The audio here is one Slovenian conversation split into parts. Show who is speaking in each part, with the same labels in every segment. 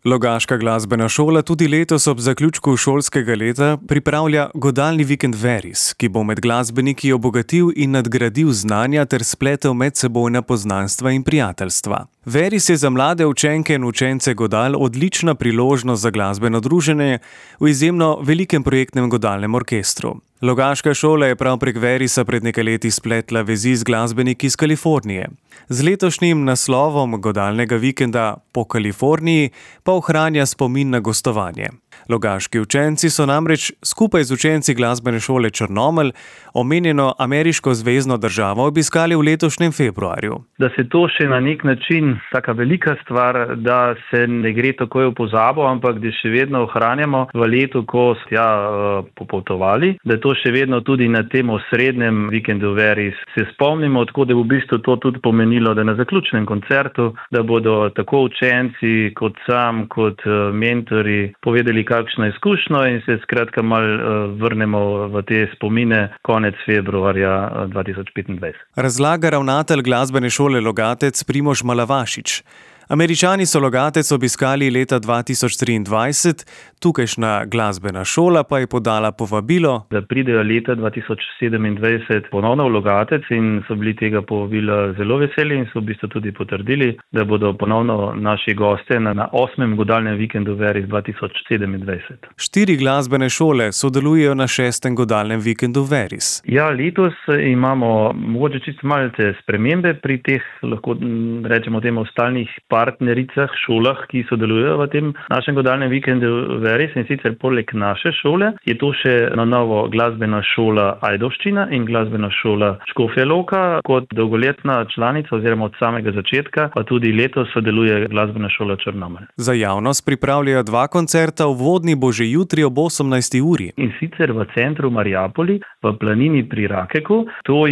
Speaker 1: Logaška glasbena šola tudi letos ob zaključku šolskega leta pripravlja godalni vikend Veris, ki bo med glasbeniki obogatil in nadgradil znanja ter spletel medsebojna poznanstva in prijateljstva. Veris je za mlade učenke in učence godal odlična priložnost za glasbeno druženje v izjemno velikem projektnem godalnem orkestru. Logaška šola je prav prek Verisa pred nekaj leti spletla vezi z glasbeniki iz Kalifornije. Z letošnjim naslovom godalnega vikenda Po Kaliforniji pa ohranja spomin na gostovanje. Logaški učenci so namreč skupaj z učenci glasbene šole Črnomelj omenjeno ameriško zvezno državo obiskali v letošnjem februarju.
Speaker 2: Da se to še na nek način taka velika stvar, da se ne gre takoj v pozabo, ampak da še vedno ohranjamo v letu, ko so popotovali, da to še vedno tudi na tem osrednjem vikendu Veris se spomnimo, tako da bo v bistvu to tudi pomenilo, da na zaključnem koncertu, da bodo tako učenci kot sam, kot mentori povedali kakšno izkušnjo in se skratka malo vrnemo v te spomine konec februarja 2025.
Speaker 1: Razlaga ravnatelj glasbene šole Logatec Primož Malavašič. Američani so Logatec obiskali leta 2023, tukajšnja glasbena šola pa je podala povabilo,
Speaker 2: da pridejo leta 2027 ponovno v Logatec in so bili tega povabila zelo veseli in so v bistvu tudi potrdili, da bodo ponovno naši gostje na 8. godalnem vikendu Veris 2027.
Speaker 1: 4 glasbene šole sodelujejo na 6. godalnem vikendu Veris.
Speaker 2: Ja, letos imamo mogoče čisto malce spremembe pri teh, lahko rečemo temu, stalnih partnericah, šolah, ki sodelujejo v tem našem godalnem vikendu Veris, in sicer poleg naše šole je to še na novo glasbena šola Ajdovščina in glasbena šola Škofja Loka. Kot dolgoletna članica oziroma od samega začetka pa tudi letos sodeluje glasbena šola Črnomelj.
Speaker 1: Za javnost pripravljajo 2 koncerta, uvodni bo že jutri ob 18. uri.
Speaker 2: In sicer v centru Mariapoli, v planini pri Rakeku. To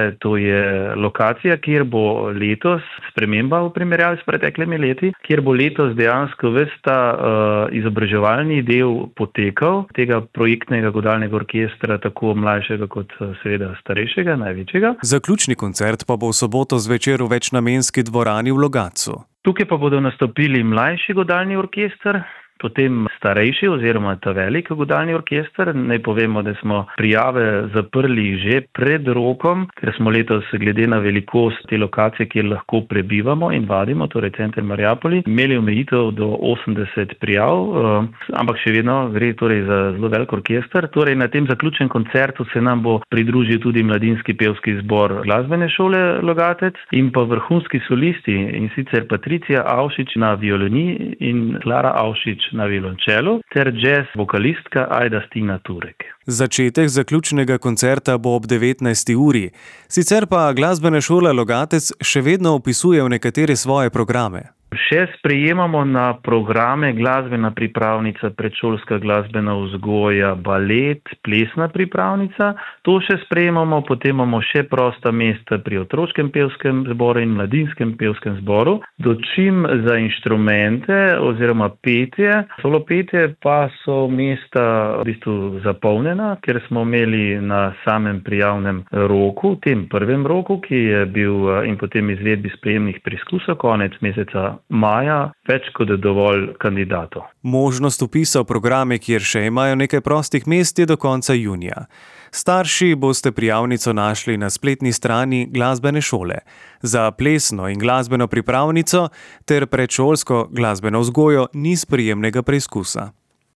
Speaker 2: je lokacija, kjer bo letos sprememba v primerjavi s preteklimi leti, kjer bo letos dejansko ves ta izobraževalni del potekal, tega projektnega godalnega orkestra, tako mlajšega kot seveda starejšega, največjega.
Speaker 1: Zaključni koncert pa bo v soboto zvečer v večnamenski dvorani v Logatcu.
Speaker 2: Tukaj pa bodo nastopili mlajši godalni orkester, potem starejši oziroma ta velik godalni orkester. Naj povemo, da smo prijave zaprli že pred rokom, ker smo letos glede na velikost te lokacije, kjer lahko prebivamo in vadimo, torej center Mariapoli, imeli omejitev do 80 prijav, ampak še vedno gre torej za zelo velik orkester. Torej na tem zaključnem koncertu se nam bo pridružil tudi mladinski pevski zbor glasbene šole Logatec in pa vrhunski solisti, in sicer Patricija Avšič na violini in Klara Avšič na violončelu ter jazz vokalistka Ajda Stina Turek.
Speaker 1: Začetek zaključnega koncerta bo ob 19. uri. Sicer pa glasbena šola Logatec še vedno opisuje v nekatere svoje programe.
Speaker 2: Še sprejemamo na programe glasbena pripravnica, predšolska glasbena vzgoja, balet, plesna pripravnica. To še sprejemamo, potem imamo še prosta mesta pri otroškem pevskem zboru in mladinskem pevskem zboru. Dočim za inštrumente oziroma petje, solo petje pa so mesta v bistvu zapolnjena, ker smo imeli na samem prijavnem roku, tem prvem roku, ki je bil in potem izvedbi sprejemnih preizkusov konec meseca maja, več kot dovolj kandidatov.
Speaker 1: Možnost vpisa v programe, kjer še imajo nekaj prostih mest, je do konca junija. Starši boste prijavnico našli na spletni strani glasbene šole. Za plesno in glasbeno pripravnico ter predšolsko glasbeno vzgojo ni sprejemnega preizkusa.